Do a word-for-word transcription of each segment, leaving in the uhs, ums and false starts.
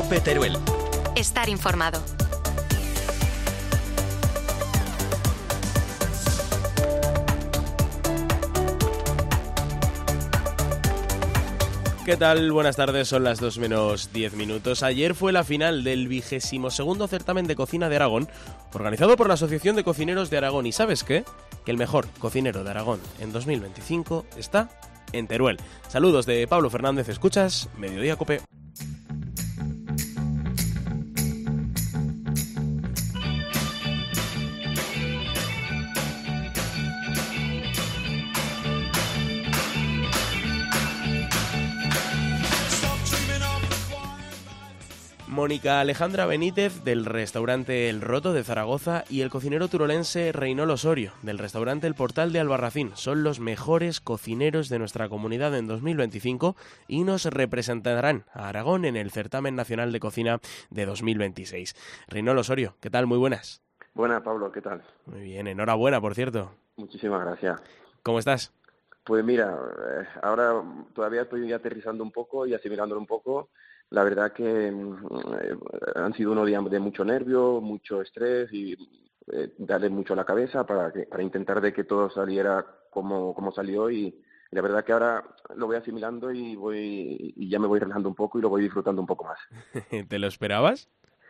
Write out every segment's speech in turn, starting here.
Cope Teruel. Estar informado. ¿Qué tal? Buenas tardes, son las dos menos diez minutos. Ayer fue la final del vigésimo segundo certamen de cocina de Aragón, organizado por la Asociación de Cocineros de Aragón. ¿Y sabes qué? Que el mejor cocinero de Aragón en dos mil veinticinco está en Teruel. Saludos de Pablo Fernández, escuchas Mediodía Cope. Mónica Alejandra Benítez, del restaurante El Roto de Zaragoza, y el cocinero turolense Reinol Osorio, del restaurante El Portal de Albarracín, son los mejores cocineros de nuestra comunidad en dos mil veinticinco y nos representarán a Aragón en el Certamen Nacional de Cocina de dos mil veintiséis. Reinol Osorio, ¿qué tal? Muy buenas. Buenas, Pablo, ¿qué tal? Muy bien, enhorabuena, por cierto. Muchísimas gracias. ¿Cómo estás? Pues mira, ahora todavía estoy aterrizando un poco y asimilándolo un poco. La verdad que eh, han sido unos días de mucho nervio, mucho estrés y eh, darle mucho a la cabeza para que para intentar de que todo saliera como, como salió y la verdad que ahora lo voy asimilando y voy y ya me voy relajando un poco y lo voy disfrutando un poco más. ¿Te lo esperabas?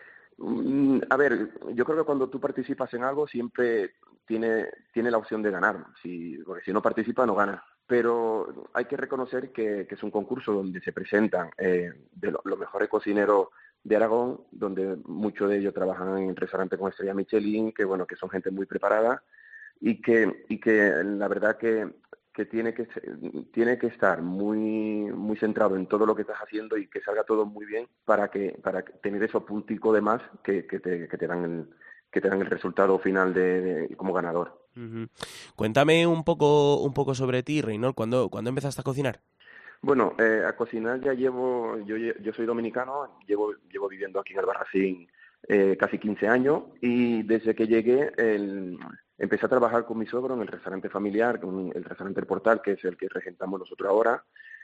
Mm, a ver, yo creo que cuando tú participas en algo siempre tiene tiene la opción de ganar, si, porque si no participa no gana. Pero hay que reconocer que, que es un concurso donde se presentan eh, de lo, los mejores cocineros de Aragón, donde muchos de ellos trabajan en restaurantes con estrella Michelin, que bueno, que son gente muy preparada y que y que la verdad que que tiene que tiene que estar muy muy centrado en todo lo que estás haciendo y que salga todo muy bien para que para tener esos punticos de más que, que te que te dan el que te dan el resultado final de, de como ganador. Uh-huh. Cuéntame un poco un poco sobre ti, Reinol. ¿Cuándo, ¿cuándo empezaste a cocinar? Bueno, eh, a cocinar ya llevo, yo yo soy dominicano, llevo llevo viviendo aquí en Albarracín eh, casi quince años y desde que llegué el, empecé a trabajar con mi suegro en el restaurante familiar, con el restaurante El Portal, que es el que regentamos nosotros ahora.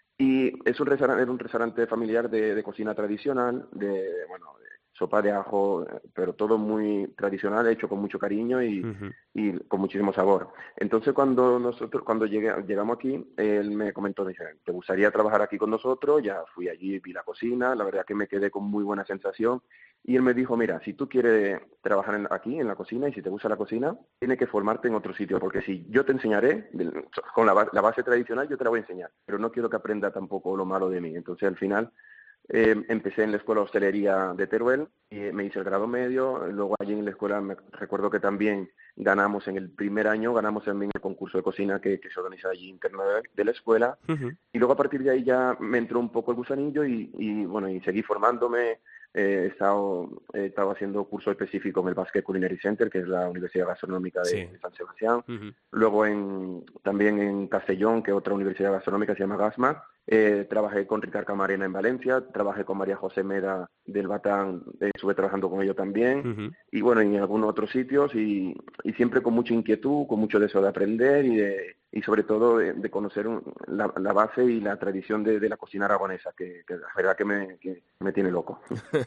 Y es un restaurante, era un restaurante familiar de, de cocina tradicional, de bueno, de sopa de ajo, pero todo muy tradicional, hecho con mucho cariño y, uh-huh. y con muchísimo sabor. Entonces cuando nosotros, cuando llegué, llegamos aquí, él me comentó, dice, ¿te gustaría trabajar aquí con nosotros? Ya fui allí, vi la cocina, la verdad que me quedé con muy buena sensación. Y él me dijo, mira, si tú quieres trabajar en, aquí en la cocina y si te gusta la cocina, tienes que formarte en otro sitio, porque si yo te enseñaré, con la, la base tradicional yo te la voy a enseñar, pero no quiero que aprenda tampoco lo malo de mí. Entonces al final eh, empecé en la Escuela de Hostelería de Teruel, y me hice el grado medio, luego allí en la escuela me recuerdo que también ganamos en el primer año, ganamos también el concurso de cocina que, que se organiza allí interno de, de la escuela, uh-huh. y luego a partir de ahí ya me entró un poco el gusanillo y, y bueno, y seguí formándome. Eh, he, estado, he estado haciendo curso específico en el Basque Culinary Center, que es la Universidad Gastronómica de, sí. de San Sebastián. Uh-huh. Luego en, también en Castellón, que es otra universidad gastronómica, se llama GASMA. Eh, trabajé con Ricard Camarena en Valencia, trabajé con María José Meda del Batán, eh, estuve trabajando con ellos también. Uh-huh. Y bueno, en algunos otros sitios y, y siempre con mucha inquietud, con mucho deseo de aprender y de y sobre todo de, de conocer un, la, la base y la tradición de, de la cocina aragonesa, que, que la verdad que me, que me tiene loco.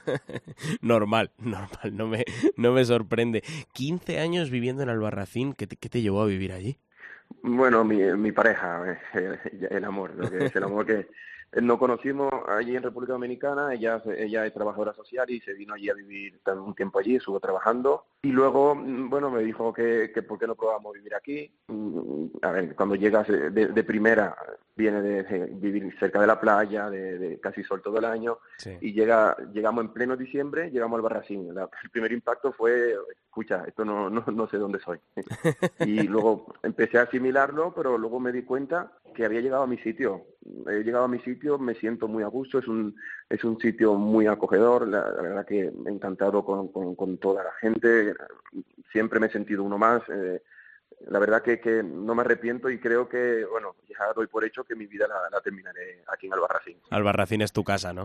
normal, normal, no me, no me sorprende. quince años viviendo en Albarracín, ¿qué te, qué te llevó a vivir allí? Bueno, mi, mi pareja, el, el amor, lo que es el amor que nos conocimos allí en República Dominicana, ella, ella es trabajadora social y se vino allí a vivir un tiempo allí, estuvo trabajando y luego, bueno, me dijo que, que por qué no probamos vivir aquí. A ver, cuando llegas de, de primera, viene de, de vivir cerca de la playa, de, de casi sol todo el año, sí. y llega llegamos en pleno diciembre, llegamos al Albarracín. La, el primer impacto fue, escucha, esto no, no, no sé dónde soy. Y luego empecé a asimilarlo, pero luego me di cuenta que había llegado a mi sitio. He llegado a mi sitio, me siento muy a gusto, es un es un sitio muy acogedor, la, la verdad que encantado con, con, con toda la gente, siempre me he sentido uno más, eh, la verdad que, que no me arrepiento y creo que, bueno, ya doy por hecho que mi vida la, la terminaré aquí en Albarracín. Albarracín es tu casa, ¿no?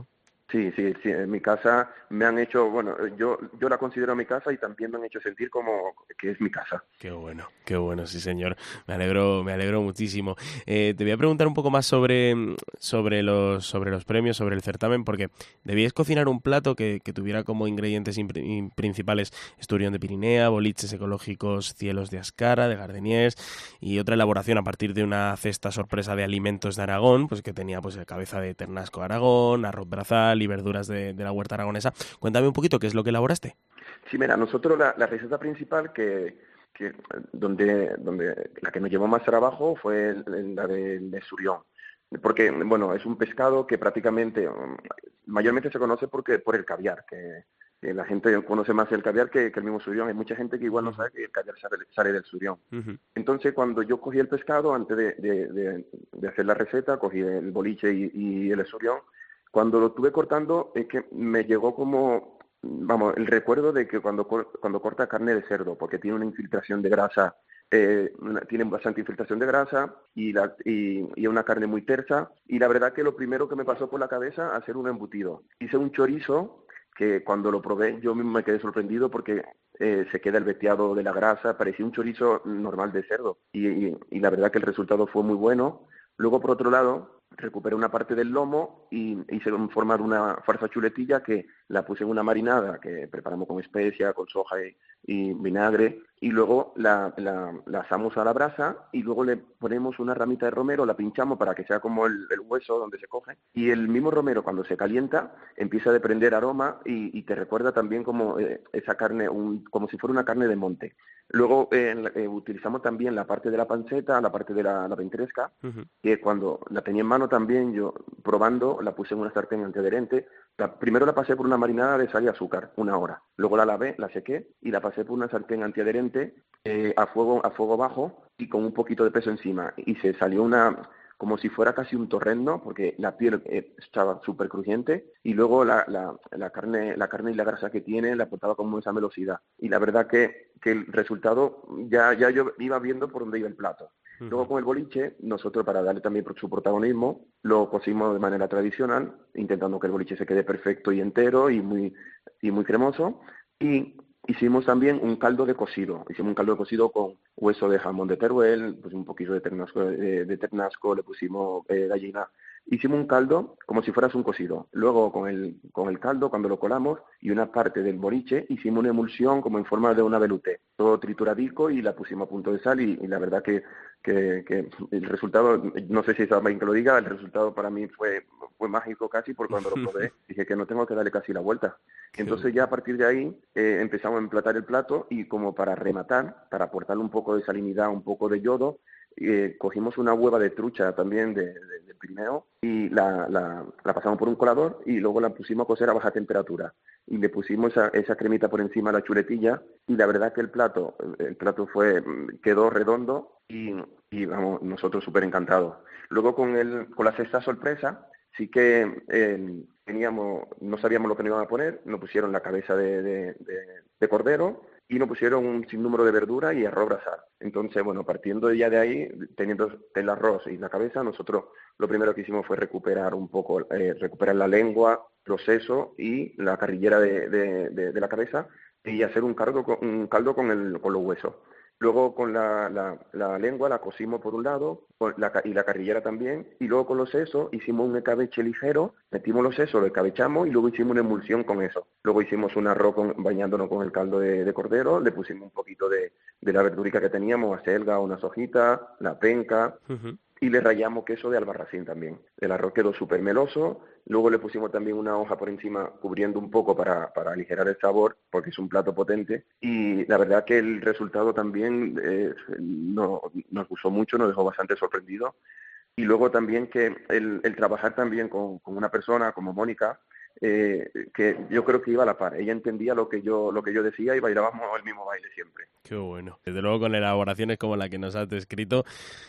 Sí, sí, sí, en mi casa me han hecho, bueno, yo yo la considero mi casa y también me han hecho sentir como que es mi casa. Qué bueno, qué bueno, sí señor. Me alegro, me alegro muchísimo. Eh, te voy a preguntar un poco más sobre, sobre los, sobre los premios, sobre el certamen, porque debíais cocinar un plato que, que tuviera como ingredientes impr- principales esturión de Pirinea, boliches ecológicos, cielos de Ascara, de Gardeniers, y otra elaboración a partir de una cesta sorpresa de alimentos de Aragón, pues que tenía pues cabeza de ternasco de Aragón, arroz brazal y verduras de, de la huerta aragonesa. Cuéntame un poquito qué es lo que elaboraste. Sí, mira, nosotros la, la receta principal que, que donde, donde la que nos llevó más trabajo fue el- la del de surión. Porque, bueno, es un pescado que prácticamente, um, mayormente se conoce porque por el caviar, que, que la gente conoce más el caviar que, que el mismo surión. Hay mucha gente que igual no sabe que el caviar sale, sale del surión. Uh-huh. Entonces, cuando yo cogí el pescado, antes de, de, de, de hacer la receta, cogí el boliche y, y el surión. Cuando lo estuve cortando, es que me llegó como, vamos, el recuerdo de que cuando, cuando corta carne de cerdo, porque tiene una infiltración de grasa, eh, una, tiene bastante infiltración de grasa y, la, y, y una carne muy tersa. Y la verdad que lo primero que me pasó por la cabeza, hacer un embutido. Hice un chorizo que cuando lo probé yo mismo me quedé sorprendido porque eh, se queda el veteado de la grasa, parecía un chorizo normal de cerdo. Y, y, y la verdad que el resultado fue muy bueno. Luego, por otro lado, recuperé una parte del lomo y hice formar una farsa chuletilla que la puse en una marinada que preparamos con especia, con soja y, y vinagre, y luego la, la, la asamos a la brasa y luego le ponemos una ramita de romero, la pinchamos para que sea como el, el hueso donde se coge, y el mismo romero cuando se calienta empieza a desprender aroma y, y te recuerda también como eh, esa carne, un, como si fuera una carne de monte. Luego eh, eh, utilizamos también la parte de la panceta, la parte de la, la ventresca, uh-huh. que cuando la tenía en mano también, yo probando, la puse en una sartén antiadherente. La, primero la pasé por una marinada de sal y azúcar, una hora. Luego la lavé, la sequé y la pasé por una sartén antiadherente eh, a fuego a fuego bajo y con un poquito de peso encima. Y se salió una, como si fuera casi un torrendo, porque la piel eh, estaba súper crujiente y luego la, la, la, carne, la carne y la grasa que tiene la aportaba como esa velocidad. Y la verdad que, que el resultado ya, ya yo iba viendo por dónde iba el plato. Uh-huh. Luego con el boliche, nosotros para darle también su protagonismo, lo cocimos de manera tradicional, intentando que el boliche se quede perfecto y entero y muy, y muy cremoso. Y hicimos también un caldo de cocido. Hicimos un caldo de cocido con hueso de jamón de Teruel, pues un poquito de ternasco, de, de ternasco, le pusimos eh, gallina. Hicimos un caldo como si fueras un cocido. Luego con el, con el caldo, cuando lo colamos, y una parte del boliche, hicimos una emulsión como en forma de una velouté. Todo trituradico y la pusimos a punto de sal y, y la verdad que, que, que el resultado, no sé si está bien que lo diga, el resultado para mí fue, fue mágico casi, porque cuando lo probé dije que no tengo que darle casi la vuelta. Entonces ya a partir de ahí eh, empezamos a emplatar el plato y como para rematar, para aportarle un poco de salinidad, un poco de yodo, eh, cogimos una hueva de trucha también de, de, de Pirineo y la, la, la pasamos por un colador y luego la pusimos a cocer a baja temperatura y le pusimos esa, esa cremita por encima de la chuletilla y la verdad que el plato el plato fue quedó redondo y, y vamos, nosotros súper encantados. Luego con el con la cesta sorpresa sí que eh, teníamos, no sabíamos lo que nos iban a poner, nos pusieron la cabeza de, de, de, de cordero y nos pusieron un sinnúmero de verdura y arroz brasar. Entonces, bueno, partiendo ya de ahí, teniendo el arroz y la cabeza, nosotros lo primero que hicimos fue recuperar un poco, eh, recuperar la lengua, los sesos y la carrillera de, de, de, de la cabeza y hacer un caldo con, un caldo con, el, con los huesos. Luego con la, la, la lengua la cocimos por un lado con la, y la carrillera también y luego con los sesos hicimos un escabeche ligero, metimos los sesos, lo escabechamos y luego hicimos una emulsión con eso. Luego hicimos un arroz con, bañándonos con el caldo de, de cordero, le pusimos un poquito de, de la verdurica que teníamos, acelga, unas hojitas, la penca. Uh-huh. Y le rallamos queso de Albarracín también. El arroz quedó súper meloso. Luego le pusimos también una hoja por encima cubriendo un poco para, para aligerar el sabor, porque es un plato potente. Y la verdad que el resultado también eh, no, nos gustó mucho, nos dejó bastante sorprendidos. Y luego también que el, el trabajar también con, con una persona como Mónica, eh, que yo creo que iba a la par. Ella entendía lo que yo lo que yo decía y bailábamos el mismo baile siempre. Qué bueno. Desde luego con elaboraciones como la que nos has descrito,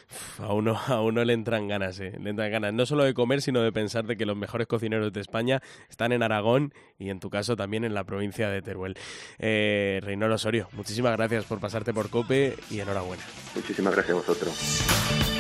a uno a uno le entran ganas, ¿eh? Le entran ganas no solo de comer, sino de pensar de que los mejores cocineros de España están en Aragón y en tu caso también en la provincia de Teruel. Eh, Reynor Osorio, muchísimas gracias por pasarte por COPE y enhorabuena. Muchísimas gracias a vosotros.